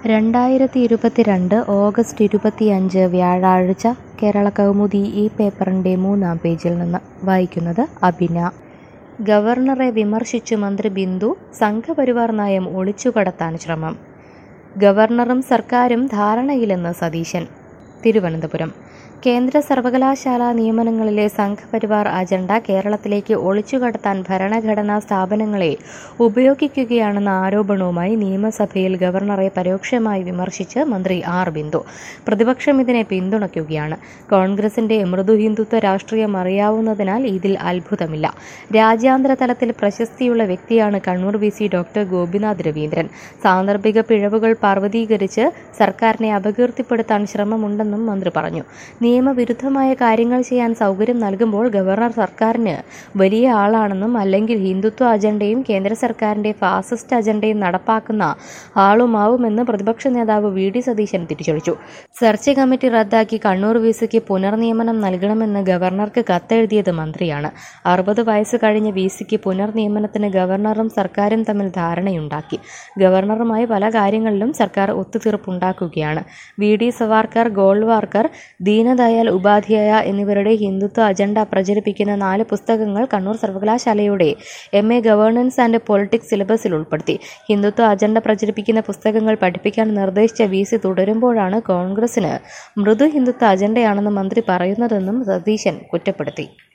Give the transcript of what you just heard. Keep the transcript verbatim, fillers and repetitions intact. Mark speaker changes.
Speaker 1: രണ്ടായിരത്തി ഇരുപത്തിരണ്ട് ഓഗസ്റ്റ് ഇരുപത്തിയഞ്ച് വ്യാഴാഴ്ച കേരള കൗമുദി ഈ പേപ്പറിൻ്റെ മൂന്നാം പേജിൽ നിന്ന് വായിക്കുന്നത് അഭിന. ഗവർണറെ വിമർശിച്ചു മന്ത്രി ബിന്ദു, സംഘപരിവാർ നയം ഒളിച്ചുകടത്താൻ ശ്രമം. ഗവർണറും സർക്കാരും ധാരണയിലെന്ന് സതീശൻ. തിരുവനന്തപുരം. കേന്ദ്ര സർവകലാശാലാ നിയമനങ്ങളിലെ സംഘപരിവാർ അജണ്ട കേരളത്തിലേക്ക് ഒളിച്ചുകടത്താൻ ഭരണഘടനാ സ്ഥാപനങ്ങളെ ഉപയോഗിക്കുകയാണെന്ന ആരോപണവുമായി നിയമസഭയിൽ ഗവർണറെ പരോക്ഷമായി വിമർശിച്ച് മന്ത്രി ആർ ബിന്ദു. പ്രതിപക്ഷം ഇതിനെ പിന്തുണയ്ക്കുകയാണ്. കോൺഗ്രസിന്റെ മൃദു ഹിന്ദുത്വ രാഷ്ട്രീയം അറിയാവുന്നതിനാൽ ഇതിൽ അത്ഭുതമില്ല. രാജ്യാന്തര തലത്തിൽ പ്രശസ്തിയുള്ള വ്യക്തിയാണ് Kannur V C doctor Gopinath Raveendran. സാന്ദർഭിക പിഴവുകൾ പർവ്വതീകരിച്ച് സർക്കാരിനെ അപകീർത്തിപ്പെടുത്താൻ ശ്രമമുണ്ടെന്നും മന്ത്രി പറഞ്ഞു. നിയമവിരുദ്ധമായ കാര്യങ്ങൾ ചെയ്യാൻ സൗകര്യം നൽകുമ്പോൾ ഗവർണർ സർക്കാരിന് വലിയ ആളാണെന്നും അല്ലെങ്കിൽ ഹിന്ദുത്വ അജണ്ടയും കേന്ദ്ര സർക്കാരിന്റെ ഫാസിസ്റ്റ് അജണ്ടയും നടപ്പാക്കുന്ന ആളുമാവുമെന്ന് പ്രതിപക്ഷ നേതാവ് വി ഡി സതീശൻ തിരിച്ചടിച്ചു. സെർച്ച് കമ്മിറ്റി റദ്ദാക്കി കണ്ണൂർ വിസിക്ക് പുനർനിയമനം നൽകണമെന്ന് ഗവർണർക്ക് കത്തെഴുതിയത് മന്ത്രിയാണ്. അറുപത് വയസ്സ് കഴിഞ്ഞ വിസിക്ക് പുനർനിയമനത്തിന് ഗവർണറും സർക്കാരും തമ്മിൽ ധാരണയുണ്ടാക്കി. ഗവർണറുമായി പല കാര്യങ്ങളിലും സർക്കാർ ഒത്തുതീർപ്പുണ്ടാക്കുകയാണ്. വി ഡി സവാർക്കർ, ഗോൾവാർക്കർ, ദീനദയാൽ ഉപാധ്യായ എന്നിവരുടെ ഹിന്ദുത്വ അജണ്ട പ്രചരിപ്പിക്കുന്ന നാല് പുസ്തകങ്ങൾ കണ്ണൂർ സർവകലാശാലയുടെ M A governance and politics സിലബസിൽ ഉൾപ്പെടുത്തി. ഹിന്ദുത്വ അജണ്ട പ്രചരിപ്പിക്കുന്ന പുസ്തകങ്ങൾ പഠിപ്പിക്കാൻ നിർദ്ദേശിച്ച വി സി തുടരുമ്പോഴാണ് കോൺഗ്രസിന് മൃദു ഹിന്ദുത്വ അജണ്ടയാണെന്ന് മന്ത്രി പറയുന്നതെന്നും സതീശൻ കുറ്റപ്പെടുത്തി.